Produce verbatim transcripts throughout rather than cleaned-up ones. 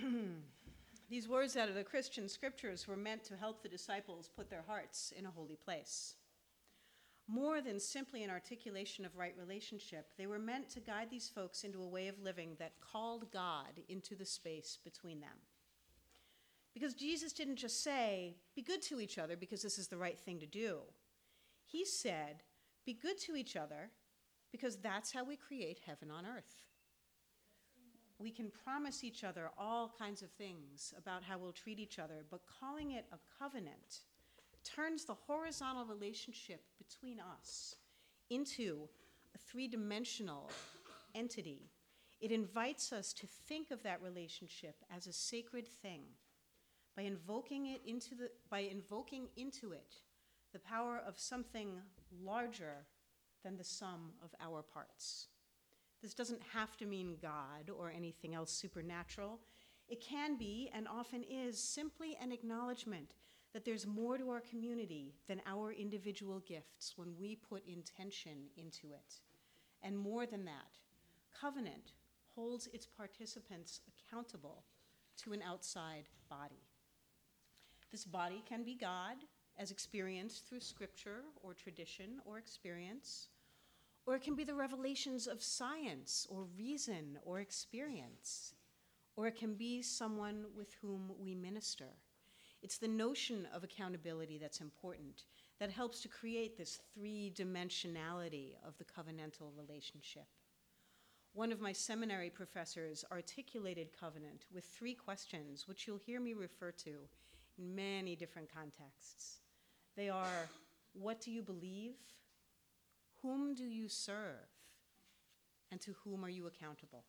These words out of the Christian scriptures were meant to help the disciples put their hearts in a holy place. More than simply an articulation of right relationship, they were meant to guide these folks into a way of living that called God into the space between them. Because Jesus didn't just say, be good to each other because this is the right thing to do. He said, be good to each other because that's how we create heaven on earth. We can promise each other all kinds of things about how we'll treat each other, but calling it a covenant turns the horizontal relationship between us into a three-dimensional entity. It invites us to think of that relationship as a sacred thing by invoking it into the by invoking into it the power of something larger than the sum of our parts. This doesn't have to mean God or anything else supernatural. It can be, and often is, simply an acknowledgement that there's more to our community than our individual gifts when we put intention into it. And more than that, covenant holds its participants accountable to an outside body. This body can be God, as experienced through scripture or tradition or experience, or it can be the revelations of science or reason or experience, or it can be someone with whom we minister. It's the notion of accountability that's important, that helps to create this three-dimensionality of the covenantal relationship. One of my seminary professors articulated covenant with three questions, which you'll hear me refer to in many different contexts. They are, what do you believe? Whom do you serve? And to whom are you accountable?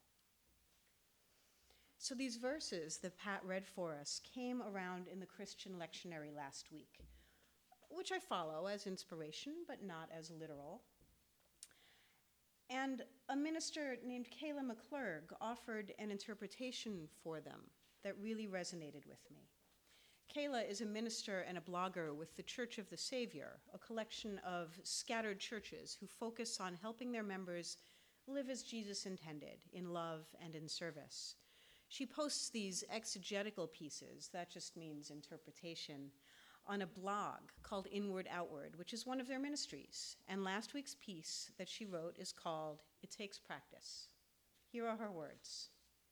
So these verses that Pat read for us came around in the Christian lectionary last week, which I follow as inspiration, but not as literal. And a minister named Kayla McClurg offered an interpretation for them that really resonated with me. Kayla is a minister and a blogger with the Church of the Savior, a collection of scattered churches who focus on helping their members live as Jesus intended, in love and in service. She posts these exegetical pieces, that just means interpretation, on a blog called Inward Outward, which is one of their ministries. And last week's piece that she wrote is called It Takes Practice. Here are her words.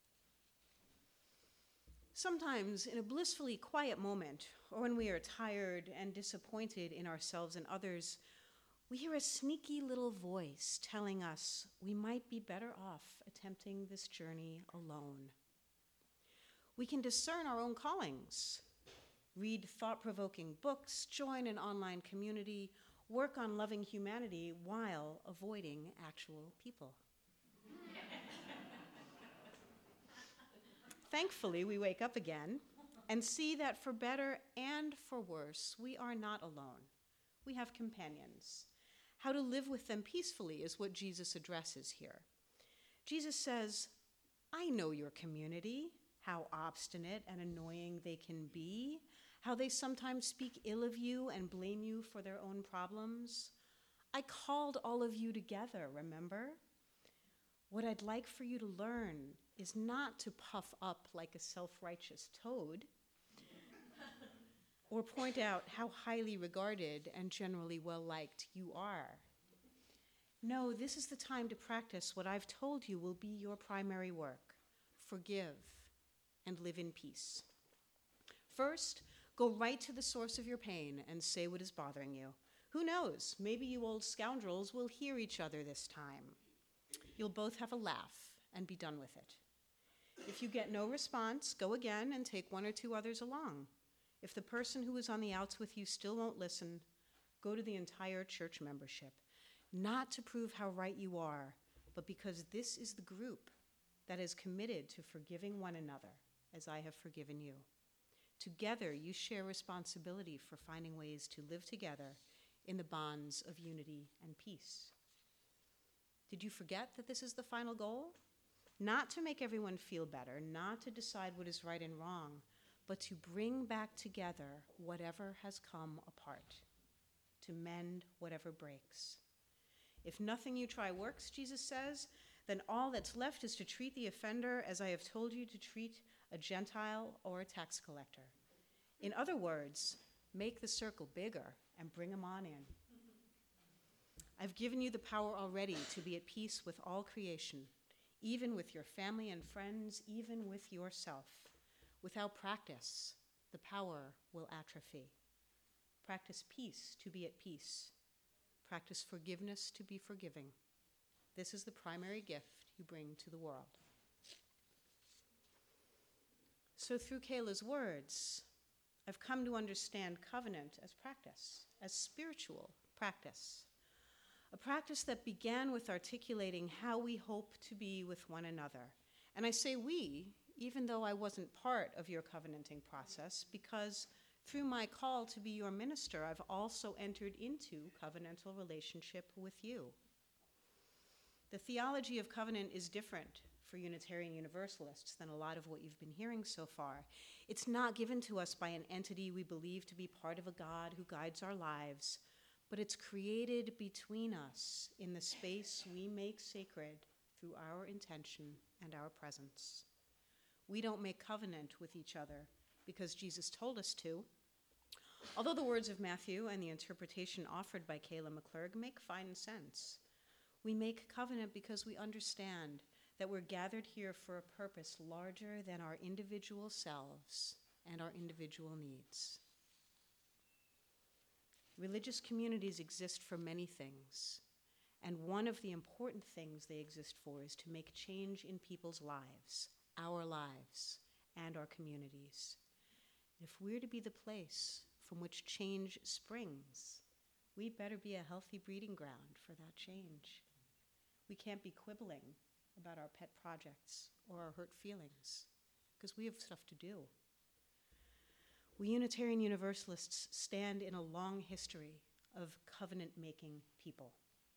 Sometimes, in a blissfully quiet moment, or when we are tired and disappointed in ourselves and others, we hear a sneaky little voice telling us we might be better off attempting this journey alone. We can discern our own callings, read thought-provoking books, join an online community, work on loving humanity while avoiding actual people. Thankfully, we wake up again and see that for better and for worse, we are not alone. We have companions. How to live with them peacefully is what Jesus addresses here. Jesus says, I know your community, how obstinate and annoying they can be, how they sometimes speak ill of you and blame you for their own problems. I called all of you together, remember? What I'd like for you to learn is not to puff up like a self-righteous toad or point out how highly regarded and generally well-liked you are. No, this is the time to practice what I've told you will be your primary work. Forgive and live in peace. First, go right to the source of your pain and say what is bothering you. Who knows, maybe you old scoundrels will hear each other this time. You'll both have a laugh and be done with it. If you get no response, go again and take one or two others along. If the person who is on the outs with you still won't listen, go to the entire church membership, not to prove how right you are, but because this is the group that is committed to forgiving one another as I have forgiven you. Together, you share responsibility for finding ways to live together in the bonds of unity and peace. Did you forget that this is the final goal? Not to make everyone feel better, not to decide what is right and wrong, but to bring back together whatever has come apart, to mend whatever breaks. If nothing you try works, Jesus says, then all that's left is to treat the offender as I have told you to treat a Gentile, or a tax collector. In other words, make the circle bigger and bring them on in. I've given you the power already to be at peace with all creation, even with your family and friends, even with yourself. Without practice, the power will atrophy. Practice peace to be at peace. Practice forgiveness to be forgiving. This is the primary gift you bring to the world. So through Kayla's words, I've come to understand covenant as practice, as spiritual practice. A practice that began with articulating how we hope to be with one another. And I say we, even though I wasn't part of your covenanting process, because through my call to be your minister, I've also entered into covenantal relationship with you. The theology of covenant is different for Unitarian Universalists than a lot of what you've been hearing so far. It's not given to us by an entity we believe to be part of a God who guides our lives, but it's created between us in the space we make sacred through our intention and our presence. We don't make covenant with each other because Jesus told us to, although the words of Matthew and the interpretation offered by Kayla McClurg make fine sense. We make covenant because we understand that we're gathered here for a purpose larger than our individual selves and our individual needs. Religious communities exist for many things, and one of the important things they exist for is to make change in people's lives, our lives, and our communities. If we're to be the place from which change springs, we better be a healthy breeding ground for that change. We can't be quibbling about our pet projects or our hurt feelings, because we have stuff to do. We Unitarian Universalists stand in a long history of covenant-making people.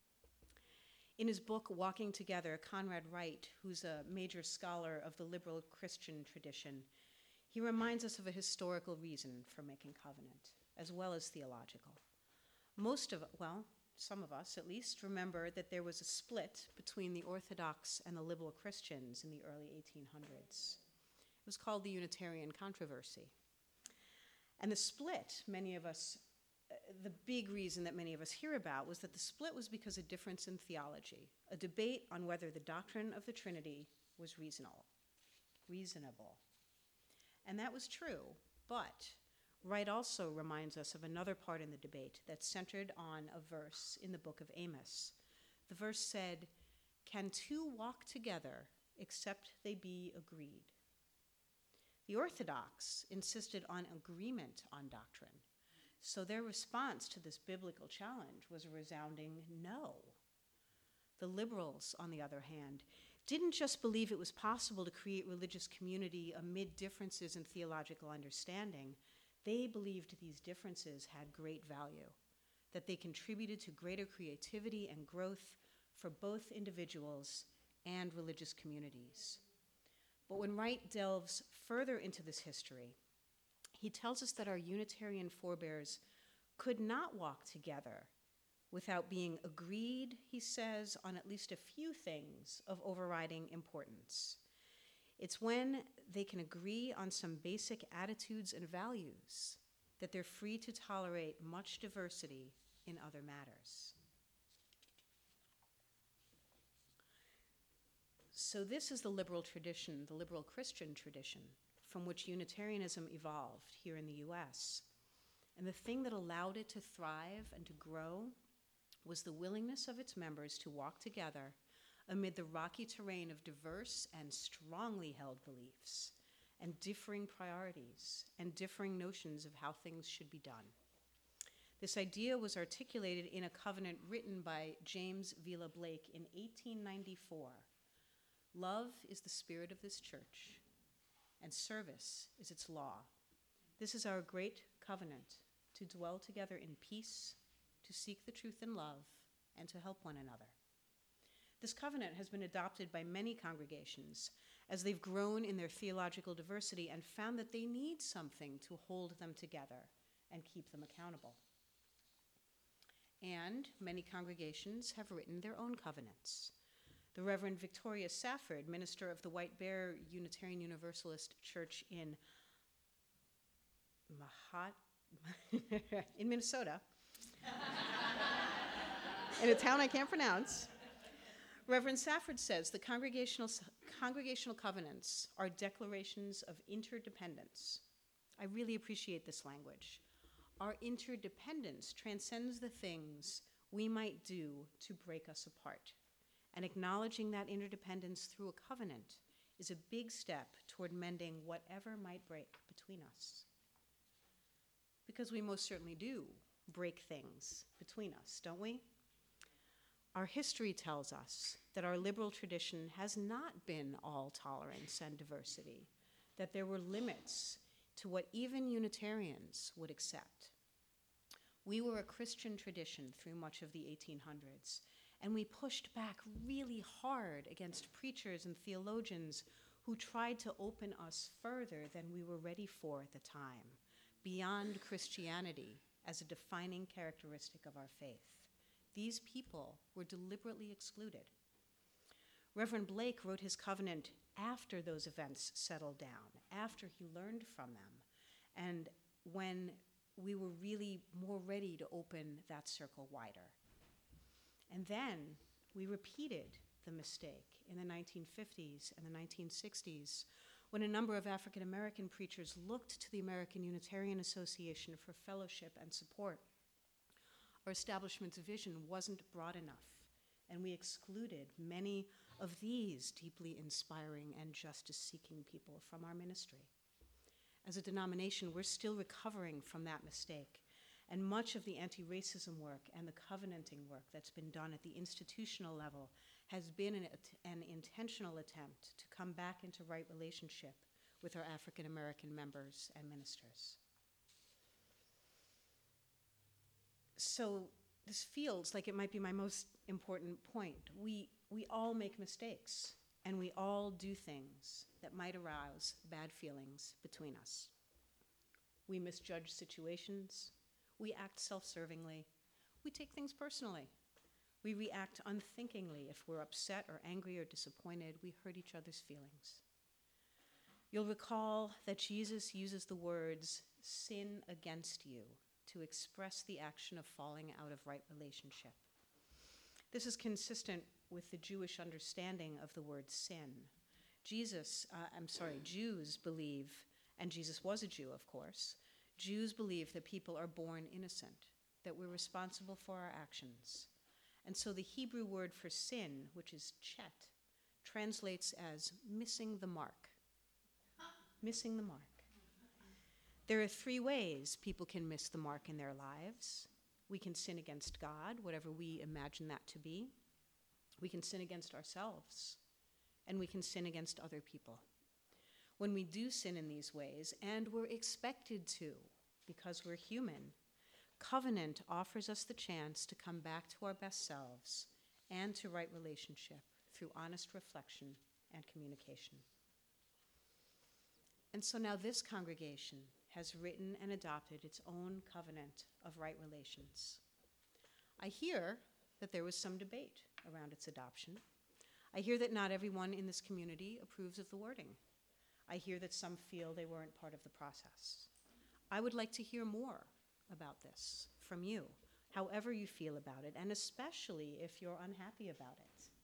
In his book, Walking Together, Conrad Wright, who's a major scholar of the liberal Christian tradition, he reminds us of a historical reason for making covenant, as well as theological. Most of, well, some of us at least, remember that there was a split between the Orthodox and the liberal Christians in the early eighteen hundreds. It was called the Unitarian Controversy. And the split, many of us, uh, the big reason that many of us hear about was that the split was because of difference in theology, a debate on whether the doctrine of the Trinity was reasonable. Reasonable. And that was true, but Wright also reminds us of another part in the debate that centered on a verse in the book of Amos. The verse said, "Can two walk together except they be agreed?" The Orthodox insisted on agreement on doctrine, so their response to this biblical challenge was a resounding no. The liberals, on the other hand, didn't just believe it was possible to create religious community amid differences in theological understanding. They believed these differences had great value, that they contributed to greater creativity and growth for both individuals and religious communities. But when Wright delves further into this history, he tells us that our Unitarian forebears could not walk together without being agreed, he says, on at least a few things of overriding importance. It's when they can agree on some basic attitudes and values that they're free to tolerate much diversity in other matters. So this is the liberal tradition, the liberal Christian tradition, from which Unitarianism evolved here in the U S. And the thing that allowed it to thrive and to grow was the willingness of its members to walk together amid the rocky terrain of diverse and strongly held beliefs and differing priorities and differing notions of how things should be done. This idea was articulated in a covenant written by James Vila Blake in eighteen ninety-four. Love is the spirit of this church, and service is its law. This is our great covenant, to dwell together in peace, to seek the truth in love, and to help one another. This covenant has been adopted by many congregations as they've grown in their theological diversity and found that they need something to hold them together and keep them accountable. And many congregations have written their own covenants. The Reverend Victoria Safford, minister of the White Bear Unitarian Universalist Church in Mahat, in Minnesota, in a town I can't pronounce. Reverend Safford says the congregational, congregational covenants are declarations of interdependence. I really appreciate this language. Our interdependence transcends the things we might do to break us apart. And acknowledging that interdependence through a covenant is a big step toward mending whatever might break between us. Because we most certainly do break things between us, don't we? Our history tells us that our liberal tradition has not been all tolerance and diversity, that there were limits to what even Unitarians would accept. We were a Christian tradition through much of the eighteen hundreds, and we pushed back really hard against preachers and theologians who tried to open us further than we were ready for at the time, beyond Christianity as a defining characteristic of our faith. These people were deliberately excluded. Reverend Blake wrote his covenant after those events settled down, after he learned from them, and when we were really more ready to open that circle wider. And then we repeated the mistake in the nineteen fifties and the nineteen sixties when a number of African American preachers looked to the American Unitarian Association for fellowship and support. Our establishment's vision wasn't broad enough, and we excluded many of these deeply inspiring and justice-seeking people from our ministry. As a denomination, we're still recovering from that mistake, and much of the anti-racism work and the covenanting work that's been done at the institutional level has been an, an intentional attempt to come back into right relationship with our African American members and ministers. So this feels like it might be my most important point. We, we all make mistakes, and we all do things that might arouse bad feelings between us. We misjudge situations. We act self-servingly. We take things personally. We react unthinkingly. If we're upset or angry or disappointed, we hurt each other's feelings. You'll recall that Jesus uses the words, sin against you, to express the action of falling out of right relationship. This is consistent with the Jewish understanding of the word sin. Jesus, uh, I'm sorry, Jews believe, and Jesus was a Jew, of course, Jews believe that people are born innocent, that we're responsible for our actions. And so the Hebrew word for sin, which is chet, translates as missing the mark. Missing the mark. There are three ways people can miss the mark in their lives. We can sin against God, whatever we imagine that to be. We can sin against ourselves, and we can sin against other people. When we do sin in these ways, and we're expected to, because we're human, covenant offers us the chance to come back to our best selves and to right relationship through honest reflection and communication. And so now this congregation has written and adopted its own covenant of right relations. I hear that there was some debate around its adoption. I hear that not everyone in this community approves of the wording. I hear that some feel they weren't part of the process. I would like to hear more about this from you, however you feel about it, and especially if you're unhappy about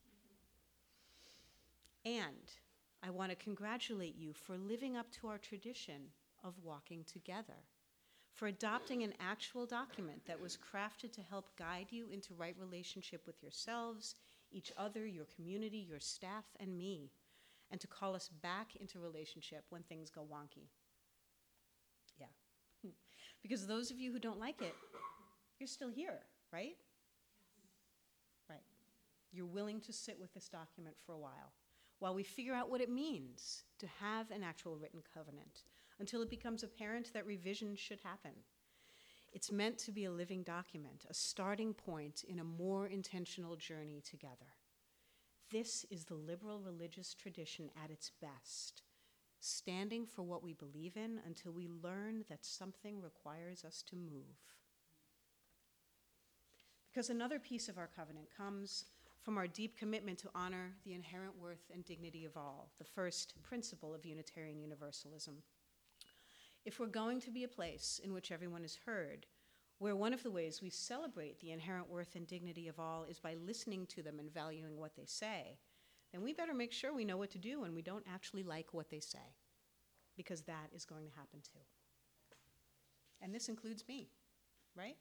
it. And I want to congratulate you for living up to our tradition of walking together, for adopting an actual document that was crafted to help guide you into right relationship with yourselves, each other, your community, your staff, and me, and to call us back into relationship when things go wonky. Yeah. Because those of you who don't like it, you're still here, right? Right. You're willing to sit with this document for a while, while we figure out what it means to have an actual written covenant, until it becomes apparent that revision should happen. It's meant to be a living document, a starting point in a more intentional journey together. This is the liberal religious tradition at its best, standing for what we believe in until we learn that something requires us to move. Because another piece of our covenant comes from our deep commitment to honor the inherent worth and dignity of all, the first principle of Unitarian Universalism. If we're going to be a place in which everyone is heard, where one of the ways we celebrate the inherent worth and dignity of all is by listening to them and valuing what they say, then we better make sure we know what to do when we don't actually like what they say, because that is going to happen too. And this includes me, right?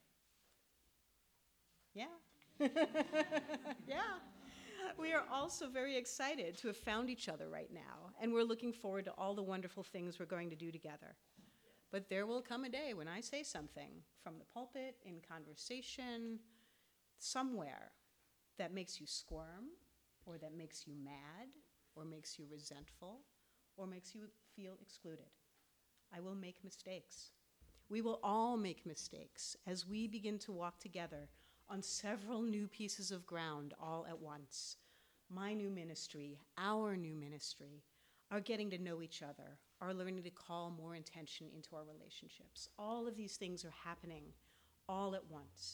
Yeah. Yeah. We are also very excited to have found each other right now, and we're looking forward to all the wonderful things we're going to do together. But there will come a day when I say something from the pulpit, in conversation, somewhere, that makes you squirm, or that makes you mad, or makes you resentful, or makes you feel excluded. I will make mistakes. We will all make mistakes as we begin to walk together on several new pieces of ground all at once. My new ministry, our new ministry, our getting to know each other, our learning to call more intention into our relationships. All of these things are happening all at once.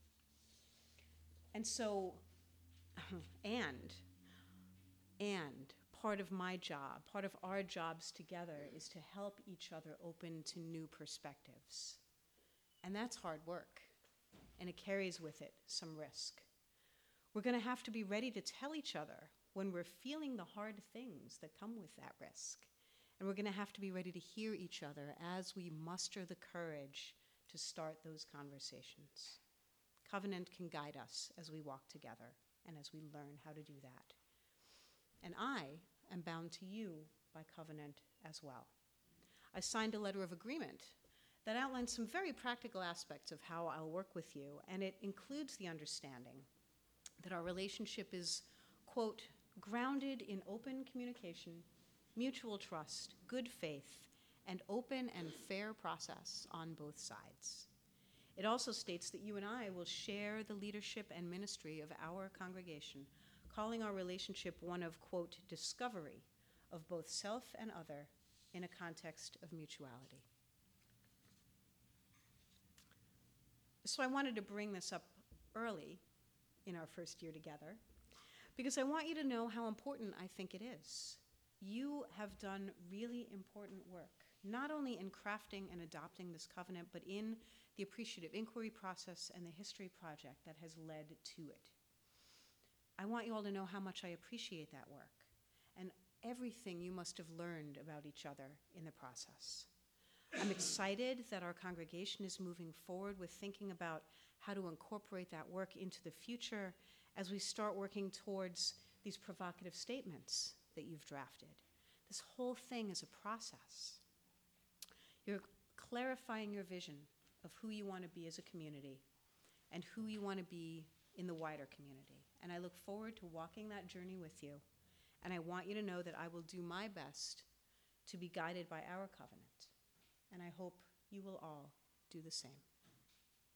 And so, and, and part of my job, part of our jobs together is to help each other open to new perspectives. And that's hard work. And it carries with it some risk. We're going to have to be ready to tell each other when we're feeling the hard things that come with that risk. And we're going to have to be ready to hear each other as we muster the courage to start those conversations. Covenant can guide us as we walk together and as we learn how to do that. And I am bound to you by covenant as well. I signed a letter of agreement that outlines some very practical aspects of how I'll work with you, and it includes the understanding that our relationship is, quote, grounded in open communication, mutual trust, good faith, and open and fair process on both sides. It also states that you and I will share the leadership and ministry of our congregation, calling our relationship one of, quote, discovery of both self and other in a context of mutuality. So I wanted to bring this up early in our first year together because I want you to know how important I think it is. You have done really important work, not only in crafting and adopting this covenant, but in the appreciative inquiry process and the history project that has led to it. I want you all to know how much I appreciate that work and everything you must have learned about each other in the process. I'm excited that our congregation is moving forward with thinking about how to incorporate that work into the future as we start working towards these provocative statements that you've drafted. This whole thing is a process. You're clarifying your vision of who you want to be as a community and who you want to be in the wider community. And I look forward to walking that journey with you. And I want you to know that I will do my best to be guided by our covenant. And I hope you will all do the same.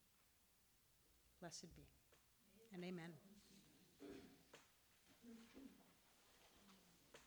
Blessed be. And amen.